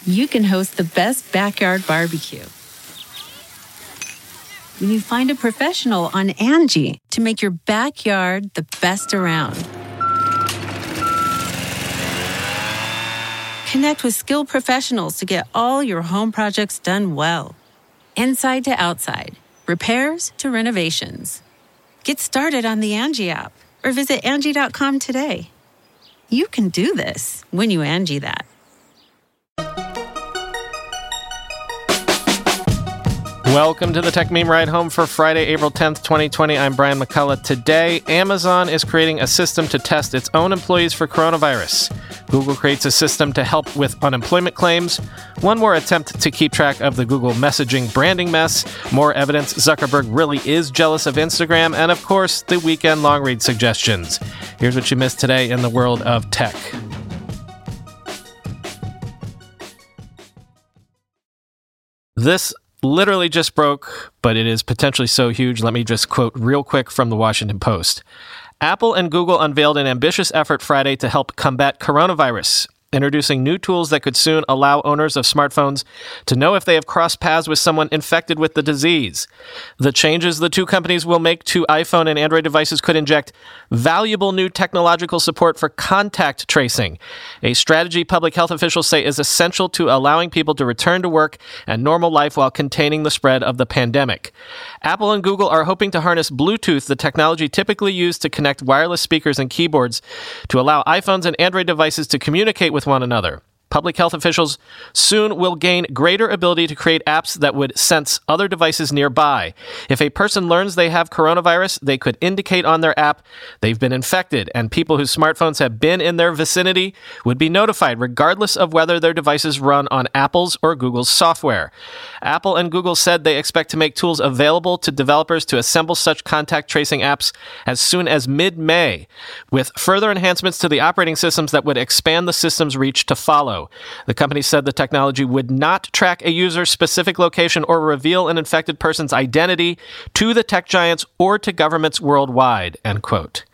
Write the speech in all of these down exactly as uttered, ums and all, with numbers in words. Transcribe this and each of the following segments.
you can host the best backyard barbecue. When you find a professional on Angie to make your backyard the best around. Connect with skilled professionals to get all your home projects done well. Inside to outside, repairs to renovations. Get started on the Angie app or visit Angie dot com today. You can do this when you Angie that. Welcome to the Tech Meme Ride Home for Friday, April tenth, twenty twenty. I'm Brian McCullough. Today, Amazon is creating a system to test its own employees for coronavirus. Google creates a system to help with unemployment claims. One more attempt to keep track of the Google messaging branding mess. More evidence Zuckerberg really is jealous of Instagram. And of course, the weekend long read suggestions. Here's what you missed today in the world of tech. This literally just broke, but it is potentially so huge. Let me just quote real quick from the Washington Post. Apple and Google unveiled an ambitious effort Friday to help combat coronavirus, introducing new tools that could soon allow owners of smartphones to know if they have crossed paths with someone infected with the disease. The changes the two companies will make to iPhone and Android devices could inject valuable new technological support for contact tracing, a strategy public health officials say is essential to allowing people to return to work and normal life while containing the spread of the pandemic. Apple and Google are hoping to harness Bluetooth, the technology typically used to connect wireless speakers and keyboards, to allow iPhones and Android devices to communicate with one another. Public health officials soon will gain greater ability to create apps that would sense other devices nearby. If a person learns they have coronavirus, they could indicate on their app they've been infected, and people whose smartphones have been in their vicinity would be notified regardless of whether their devices run on Apple's or Google's software. Apple and Google said they expect to make tools available to developers to assemble such contact tracing apps as soon as mid-May, with further enhancements to the operating systems that would expand the system's reach to follow. The company said the technology would not track a user's specific location or reveal an infected person's identity to the tech giants or to governments worldwide, end quote.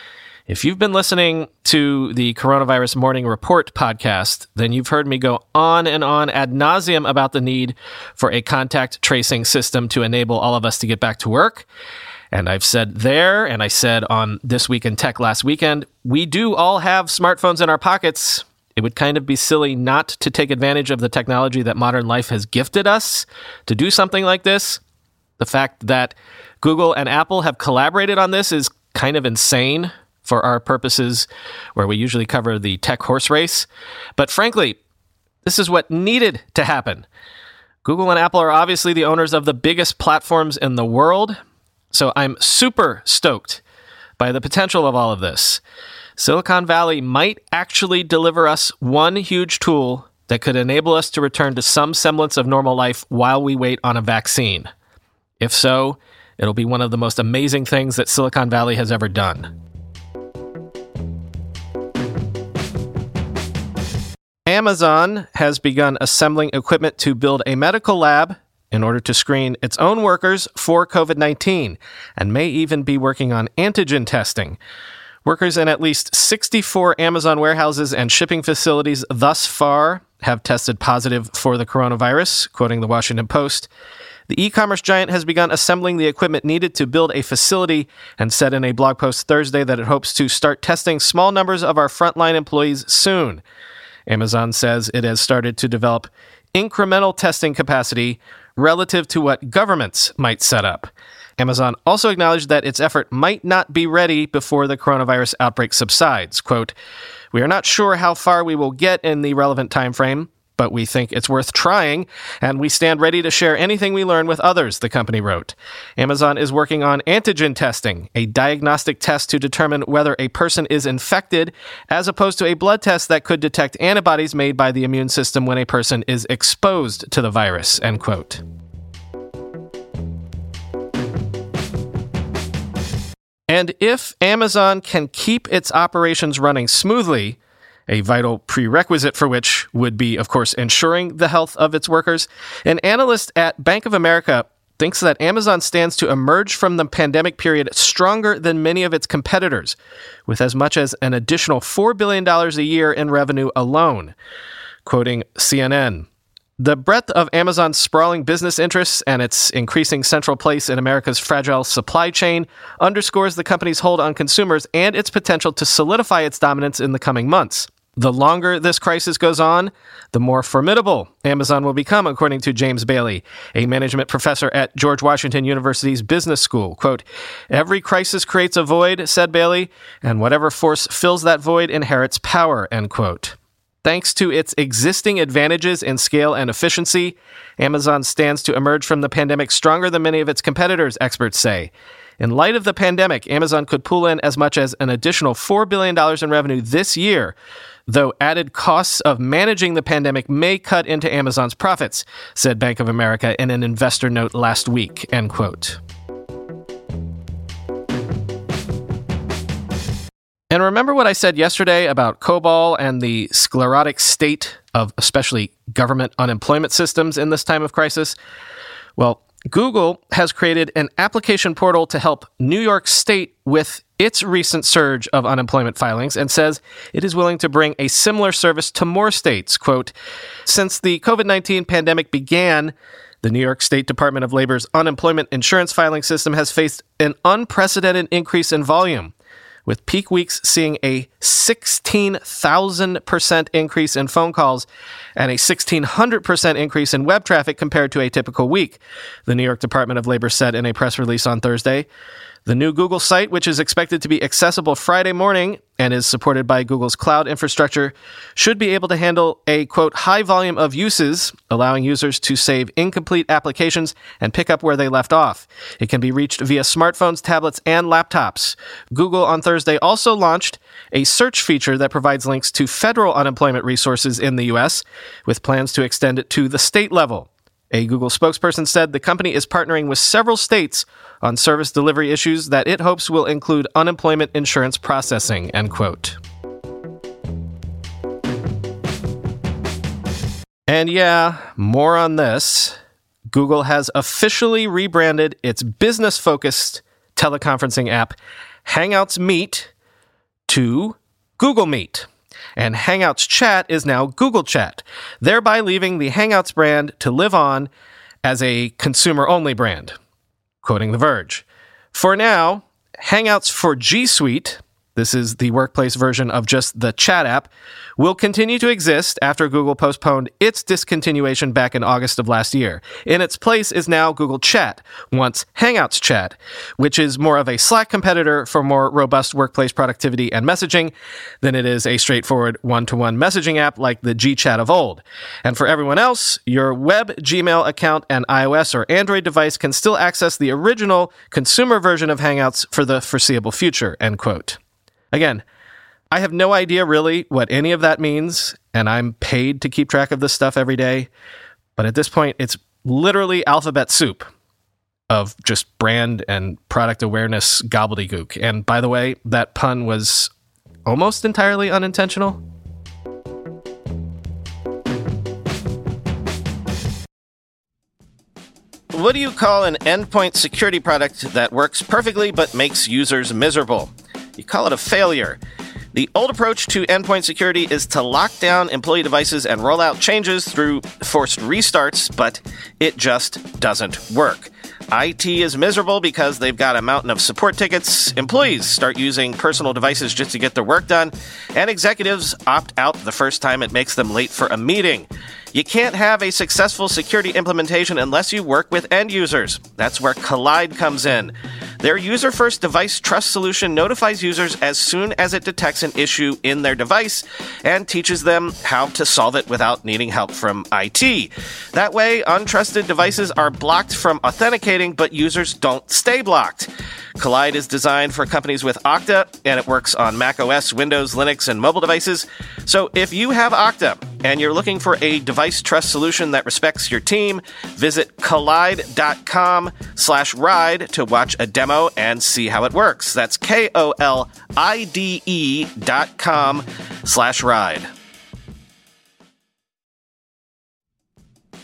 If you've been listening to the Coronavirus Morning Report podcast, then you've heard me go on and on ad nauseum about the need for a contact tracing system to enable all of us to get back to work. And I've said there, and I said on This Week in Tech last weekend, we do all have smartphones in our pockets. It would kind of be silly not to take advantage of the technology that modern life has gifted us to do something like this. The fact that Google and Apple have collaborated on this is kind of insane for our purposes, where we usually cover the tech horse race. But frankly, this is what needed to happen. Google and Apple are obviously the owners of the biggest platforms in the world, so I'm super stoked by the potential of all of this. Silicon Valley might actually deliver us one huge tool that could enable us to return to some semblance of normal life while we wait on a vaccine. If so, it'll be one of the most amazing things that Silicon Valley has ever done. Amazon has begun assembling equipment to build a medical lab in order to screen its own workers for covid nineteen, and may even be working on antigen testing. Workers in at least sixty-four Amazon warehouses and shipping facilities thus far have tested positive for the coronavirus, quoting the Washington Post. The e-commerce giant has begun assembling the equipment needed to build a facility and said in a blog post Thursday that it hopes to start testing small numbers of our frontline employees soon. Amazon says it has started to develop incremental testing capacity relative to what governments might set up. Amazon also acknowledged that its effort might not be ready before the coronavirus outbreak subsides. Quote, "We are not sure how far we will get in the relevant time frame, but we think it's worth trying, and we stand ready to share anything we learn with others," the company wrote. Amazon is working on antigen testing, a diagnostic test to determine whether a person is infected, as opposed to a blood test that could detect antibodies made by the immune system when a person is exposed to the virus, end quote. And if Amazon can keep its operations running smoothly, a vital prerequisite for which would be, of course, ensuring the health of its workers, an analyst at Bank of America thinks that Amazon stands to emerge from the pandemic period stronger than many of its competitors, with as much as an additional four billion dollars a year in revenue alone. Quoting C N N, "The breadth of Amazon's sprawling business interests and its increasing central place in America's fragile supply chain underscores the company's hold on consumers and its potential to solidify its dominance in the coming months. The longer this crisis goes on, the more formidable Amazon will become," according to James Bailey, a management professor at George Washington University's Business School. Quote, "Every crisis creates a void," said Bailey, "and whatever force fills that void inherits power," end quote. Thanks to its existing advantages in scale and efficiency, Amazon stands to emerge from the pandemic stronger than many of its competitors, experts say. In light of the pandemic, Amazon could pull in as much as an additional four billion dollars in revenue this year, though added costs of managing the pandemic may cut into Amazon's profits, said Bank of America in an investor note last week, end quote. And remember what I said yesterday about COBOL and the sclerotic state of especially government unemployment systems in this time of crisis? Well, Google has created an application portal to help New York State with its recent surge of unemployment filings and says it is willing to bring a similar service to more states. Quote, "Since the covid nineteen pandemic began, the New York State Department of Labor's unemployment insurance filing system has faced an unprecedented increase in volume, with peak weeks seeing a sixteen thousand percent increase in phone calls and a sixteen hundred percent increase in web traffic compared to a typical week," the New York Department of Labor said in a press release on Thursday. The new Google site, which is expected to be accessible Friday morning and is supported by Google's cloud infrastructure, should be able to handle a, quote, "high volume of uses," allowing users to save incomplete applications and pick up where they left off. It can be reached via smartphones, tablets, and laptops. Google on Thursday also launched a search feature that provides links to federal unemployment resources in the U S, with plans to extend it to the state level. A Google spokesperson said the company is partnering with several states on service delivery issues that it hopes will include unemployment insurance processing, end quote. And yeah, more on this. Google has officially rebranded its business-focused teleconferencing app, Hangouts Meet, to Google Meet. And Hangouts Chat is now Google Chat, thereby leaving the Hangouts brand to live on as a consumer-only brand. Quoting The Verge, "For now, Hangouts for G Suite," this is the workplace version of just the chat app, "will continue to exist after Google postponed its discontinuation back in August of last year. In its place is now Google Chat, once Hangouts Chat, which is more of a Slack competitor for more robust workplace productivity and messaging than it is a straightforward one-to-one messaging app like the Gchat of old. And for everyone else, your web Gmail account and iOS or Android device can still access the original consumer version of Hangouts for the foreseeable future," end quote. Again, I have no idea really what any of that means, and I'm paid to keep track of this stuff every day. But at this point, it's literally alphabet soup of just brand and product awareness gobbledygook. And by the way, that pun was almost entirely unintentional. What do you call an endpoint security product that works perfectly but makes users miserable? You call it a failure. The old approach to endpoint security is to lock down employee devices and roll out changes through forced restarts, but it just doesn't work. I T is miserable because they've got a mountain of support tickets, employees start using personal devices just to get their work done, and executives opt out the first time it makes them late for a meeting. You can't have a successful security implementation unless you work with end users. That's where Kolide comes in. Their user-first device trust solution notifies users as soon as it detects an issue in their device and teaches them how to solve it without needing help from I T. That way, untrusted devices are blocked from authenticating, but users don't stay blocked. Kolide is designed for companies with Okta, and it works on macOS, Windows, Linux, and mobile devices. So if you have Okta and you're looking for a device trust solution that respects your team, visit kolide.com slash ride to watch a demo and see how it works. That's K O L I D E dot com slash ride.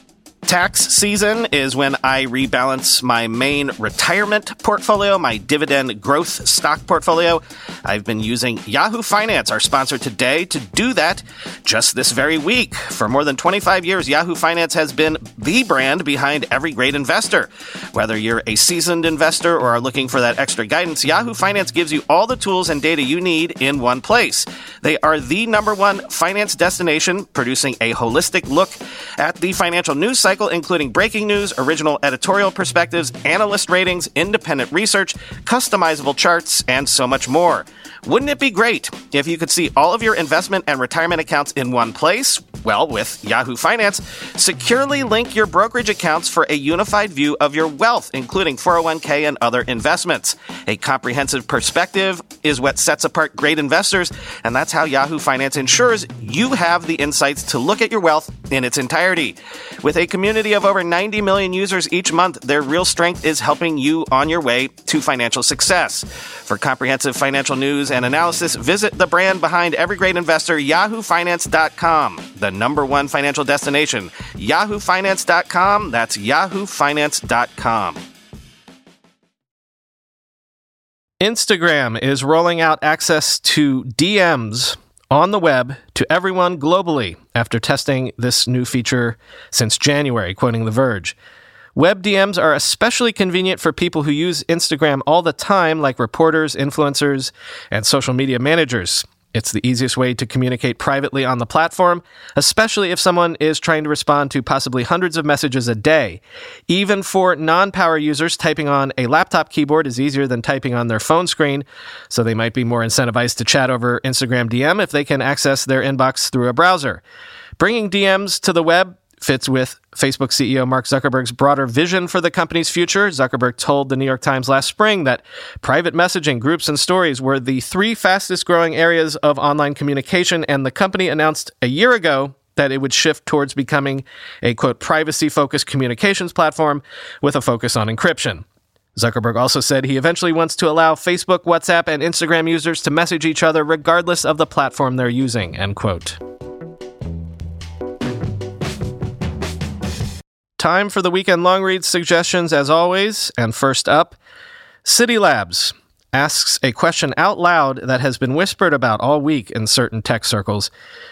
Tax season is when I rebalance my main retirement portfolio, my dividend growth stock portfolio. I've been using Yahoo Finance, our sponsor today, to do that just this very week. For more than twenty-five years, Yahoo Finance has been the brand behind every great investor. Whether you're a seasoned investor or are looking for that extra guidance, Yahoo Finance gives you all the tools and data you need in one place. They are the number one finance destination, producing a holistic look at the financial news cycle, including breaking news, original editorial perspectives, analyst ratings, independent research, customizable charts, and so much more. Wouldn't it be great if you could see all of your investment and retirement accounts in one place? Well, with Yahoo Finance, securely link your brokerage accounts for a unified view of your wealth, including four oh one k and other investments. A comprehensive perspective is what sets apart great investors, and that's how Yahoo Finance ensures you have the insights to look at your wealth in its entirety. With a community of over ninety million users each month, their real strength is helping you on your way to financial success. For comprehensive financial news and analysis, visit the brand behind every great investor, yahoo finance dot com, the number one financial destination. yahoo finance dot com, that's yahoo finance dot com. Instagram is rolling out access to D Ms on the web to everyone globally after testing this new feature since January, quoting The Verge. Web D Ms are especially convenient for people who use Instagram all the time, like reporters, influencers, and social media managers. It's the easiest way to communicate privately on the platform, especially if someone is trying to respond to possibly hundreds of messages a day. Even for non-power users, typing on a laptop keyboard is easier than typing on their phone screen, so they might be more incentivized to chat over Instagram D M if they can access their inbox through a browser. Bringing D Ms to the web fits with Facebook C E O Mark Zuckerberg's broader vision for the company's future. Zuckerberg told the New York Times last spring that private messaging, groups, and stories were the three fastest growing areas of online communication, and the company announced a year ago that it would shift towards becoming a, quote, privacy-focused communications platform with a focus on encryption. Zuckerberg also said he eventually wants to allow Facebook, WhatsApp, and Instagram users to message each other regardless of the platform they're using, end quote. Time for the weekend long read suggestions as always, and first up, City Labs asks a question out loud that has been whispered about all week in certain tech circles.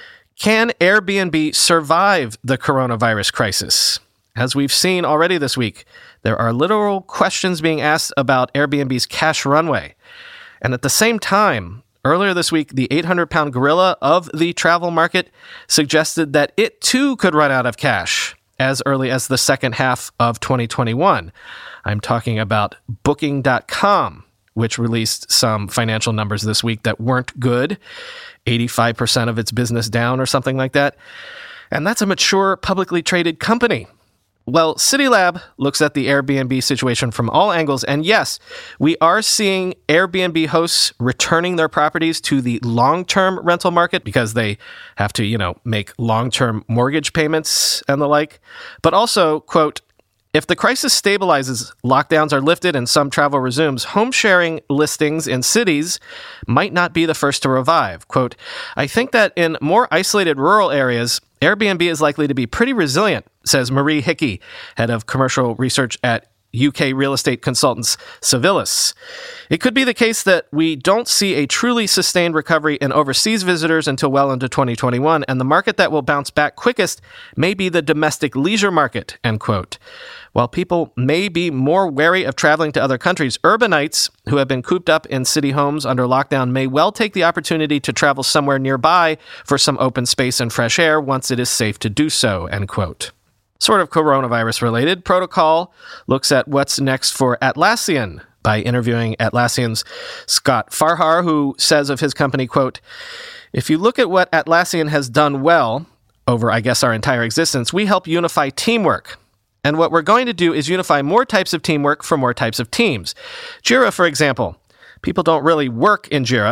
Can Airbnb survive the coronavirus crisis? As we've seen already this week, there are literal questions being asked about Airbnb's cash runway. And at the same time, earlier this week, the eight hundred pound gorilla of the travel market suggested that it too could run out of cash as early as the second half of twenty twenty-one. I'm talking about Booking dot com, which released some financial numbers this week that weren't good, eighty-five percent of its business down or something like that. And that's a mature, publicly traded company. Well, CityLab looks at the Airbnb situation from all angles, and yes, we are seeing Airbnb hosts returning their properties to the long-term rental market because they have to, you know, make long-term mortgage payments and the like. But also, quote, if the crisis stabilizes, lockdowns are lifted, and some travel resumes, home sharing listings in cities might not be the first to revive. Quote, I think that in more isolated rural areas, Airbnb is likely to be pretty resilient, says Marie Hickey, head of commercial research at U K real estate consultants Civilis. It could be the case that we don't see a truly sustained recovery in overseas visitors until well into twenty twenty-one, and the market that will bounce back quickest may be the domestic leisure market, end quote. While people may be more wary of traveling to other countries, urbanites who have been cooped up in city homes under lockdown may well take the opportunity to travel somewhere nearby for some open space and fresh air once it is safe to do so, end quote. Sort of coronavirus related, Protocol looks at what's next for Atlassian by interviewing Atlassian's Scott Farhar, who says of his company, quote, if you look at what Atlassian has done well over, I guess, our entire existence, we help unify teamwork. And what we're going to do is unify more types of teamwork for more types of teams. Jira, for example. People don't really work in Jira.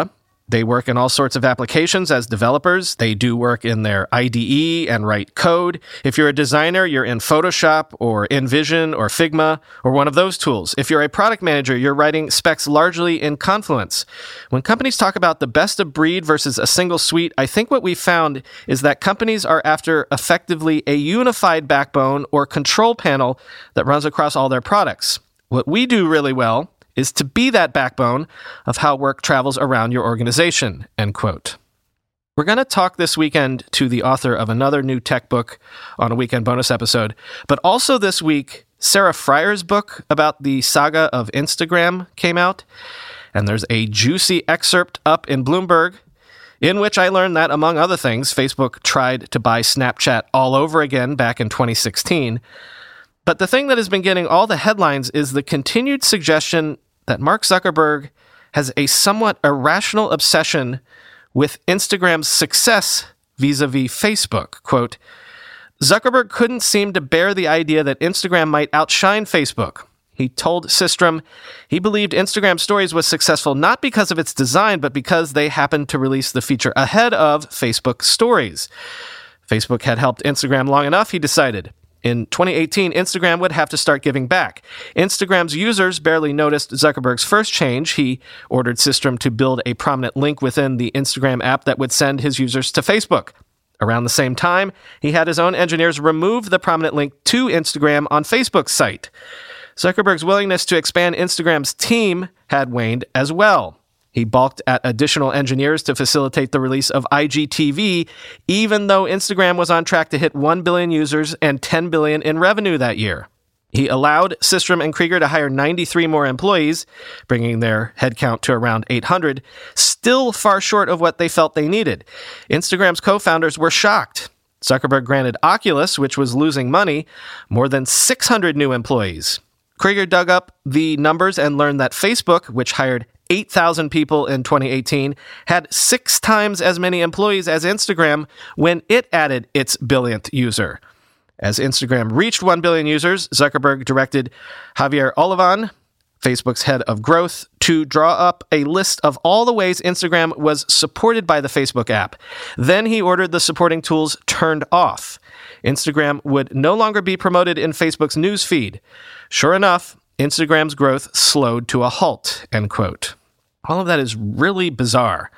They work in all sorts of applications as developers. They do work in their I D E and write code. If you're a designer, you're in Photoshop or InVision or Figma or one of those tools. If you're a product manager, you're writing specs largely in Confluence. When companies talk about the best of breed versus a single suite, I think what we found is that companies are after effectively a unified backbone or control panel that runs across all their products. What we do really well is to be that backbone of how work travels around your organization, end quote. We're going to talk this weekend to the author of another new tech book on a weekend bonus episode, but also this week, Sarah Fryer's book about the saga of Instagram came out, and there's a juicy excerpt up in Bloomberg in which I learned that, among other things, Facebook tried to buy Snapchat all over again back in twenty sixteen. But the thing that has been getting all the headlines is the continued suggestion that Mark Zuckerberg has a somewhat irrational obsession with Instagram's success vis-a-vis Facebook. Quote, Zuckerberg couldn't seem to bear the idea that Instagram might outshine Facebook. He told Systrom he believed Instagram Stories was successful not because of its design, but because they happened to release the feature ahead of Facebook Stories. Facebook had helped Instagram long enough, he decided. In twenty eighteen, Instagram would have to start giving back. Instagram's users barely noticed Zuckerberg's first change. He ordered Systrom to build a prominent link within the Instagram app that would send his users to Facebook. Around the same time, he had his own engineers remove the prominent link to Instagram on Facebook's site. Zuckerberg's willingness to expand Instagram's team had waned as well. He balked at additional engineers to facilitate the release of I G T V, even though Instagram was on track to hit one billion users and ten billion dollars in revenue that year. He allowed Systrom and Krieger to hire ninety-three more employees, bringing their headcount to around eight hundred, still far short of what they felt they needed. Instagram's co-founders were shocked. Zuckerberg granted Oculus, which was losing money, more than six hundred new employees. Krieger dug up the numbers and learned that Facebook, which hired eight thousand people in twenty eighteen, had six times as many employees as Instagram when it added its billionth user. As Instagram reached one billion users, Zuckerberg directed Javier Olivan, Facebook's head of growth, to draw up a list of all the ways Instagram was supported by the Facebook app. Then he ordered the supporting tools turned off. Instagram would no longer be promoted in Facebook's news feed. Sure enough, Instagram's growth slowed to a halt, end quote. All of that is really bizarre.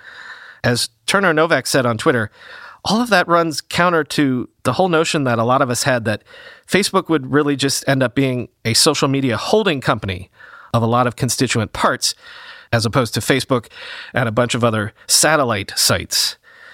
As Turner Novak said on Twitter, all of that runs counter to the whole notion that a lot of us had that Facebook would really just end up being a social media holding company of a lot of constituent parts, as opposed to Facebook and a bunch of other satellite sites.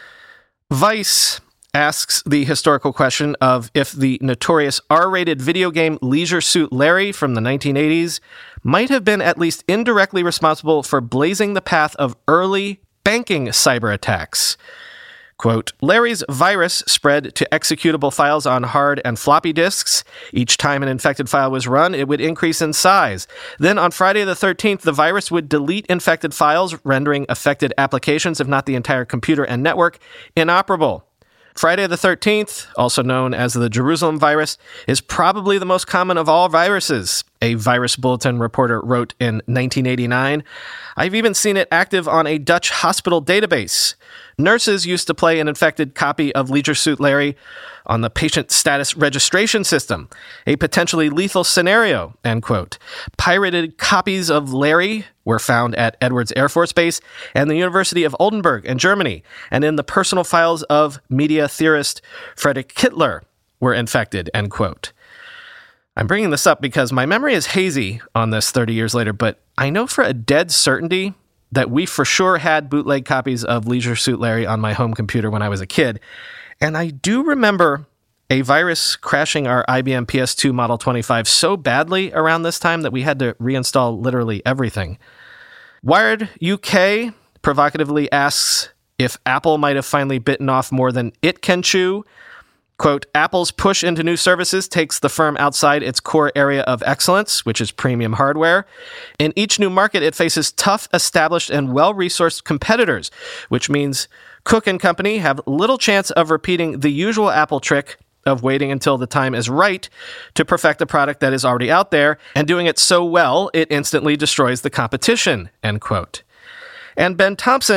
Vice asks the historical question of if the notorious R-rated video game Leisure Suit Larry from the nineteen eighties might have been at least indirectly responsible for blazing the path of early banking cyber attacks. Quote, Larry's virus spread to executable files on hard and floppy disks. Each time an infected file was run, it would increase in size. Then on Friday the thirteenth, the virus would delete infected files, rendering affected applications, if not the entire computer and network, inoperable. Friday the thirteenth, also known as the Jerusalem virus, is probably the most common of all viruses, a Virus Bulletin reporter wrote in nineteen eighty-nine. I've even seen it active on a Dutch hospital database. Nurses used to play an infected copy of Leisure Suit Larry on the patient status registration system, a potentially lethal scenario, end quote. Pirated copies of Larry were found at Edwards Air Force Base and the University of Oldenburg in Germany, and in the personal files of media theorist Friedrich Kittler were infected, end quote. I'm bringing this up because my memory is hazy on this thirty years later, but I know for a dead certainty that we for sure had bootleg copies of Leisure Suit Larry on my home computer when I was a kid. And I do remember a virus crashing our I B M P S two Model twenty-five so badly around this time that we had to reinstall literally everything. Wired U K provocatively asks if Apple might have finally bitten off more than it can chew. Quote, Apple's push into new services takes the firm outside its core area of excellence, which is premium hardware. In each new market, it faces tough, established, and well-resourced competitors, which means Cook and Company have little chance of repeating the usual Apple trick of waiting until the time is right to perfect a product that is already out there, and doing it so well, it instantly destroys the competition, end quote. And Ben Thompson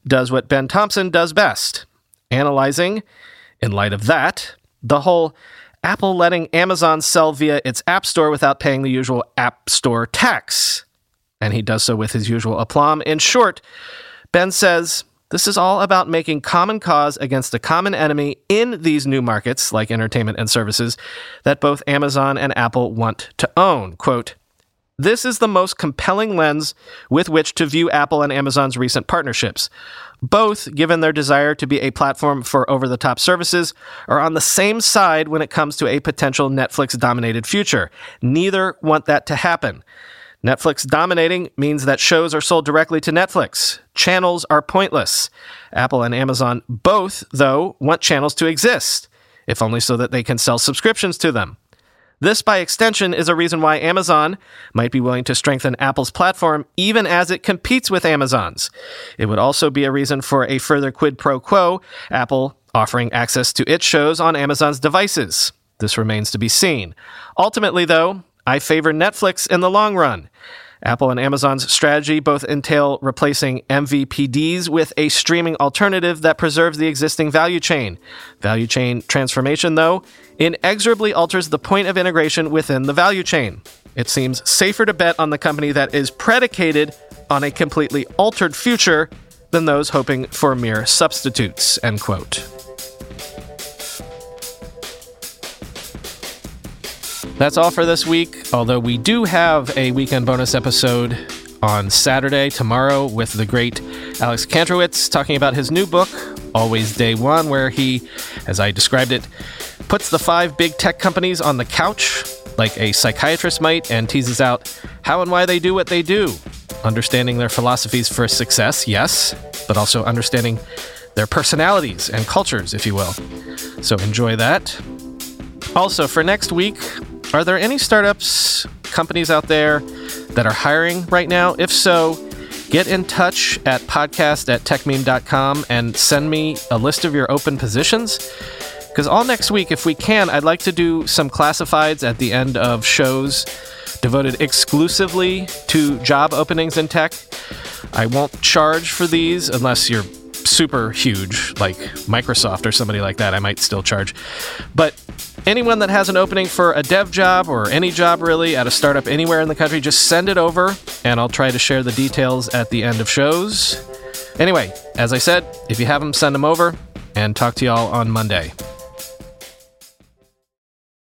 does what Ben Thompson does best, analyzing, in light of that, the whole Apple letting Amazon sell via its App Store without paying the usual App Store tax. And he does so with his usual aplomb. In short, Ben says, this is all about making common cause against a common enemy in these new markets, like entertainment and services, that both Amazon and Apple want to own. Quote, this is the most compelling lens with which to view Apple and Amazon's recent partnerships. Both, given their desire to be a platform for over-the-top services, are on the same side when it comes to a potential Netflix-dominated future. Neither want that to happen. Netflix dominating means that shows are sold directly to Netflix. Channels are pointless. Apple and Amazon both, though, want channels to exist, if only so that they can sell subscriptions to them. This, by extension, is a reason why Amazon might be willing to strengthen Apple's platform even as it competes with Amazon's. It would also be a reason for a further quid pro quo, Apple offering access to its shows on Amazon's devices. This remains to be seen. Ultimately, though, I favor Netflix in the long run. Apple and Amazon's strategy both entail replacing M V P Ds with a streaming alternative that preserves the existing value chain. Value chain transformation, though, inexorably alters the point of integration within the value chain. It seems safer to bet on the company that is predicated on a completely altered future than those hoping for mere substitutes, end quote. That's all for this week, although we do have a weekend bonus episode on Saturday, tomorrow, with the great Alex Kantrowitz talking about his new book, Always Day One, where he, as I described it, puts the five big tech companies on the couch like a psychiatrist might and teases out how and why they do what they do, understanding their philosophies for success, yes, but also understanding their personalities and cultures, if you will. So enjoy that. Also, for next week, are there any startups, companies out there that are hiring right now? If so, get in touch at podcast at techmeme dot com and send me a list of your open positions. Because all next week, if we can, I'd like to do some classifieds at the end of shows devoted exclusively to job openings in tech. I won't charge for these unless you're super huge, like Microsoft or somebody like that. I might still charge. But anyone that has an opening for a dev job or any job really at a startup anywhere in the country, just send it over and I'll try to share the details at the end of shows. Anyway, as I said, if you have them, send them over and talk to y'all on Monday.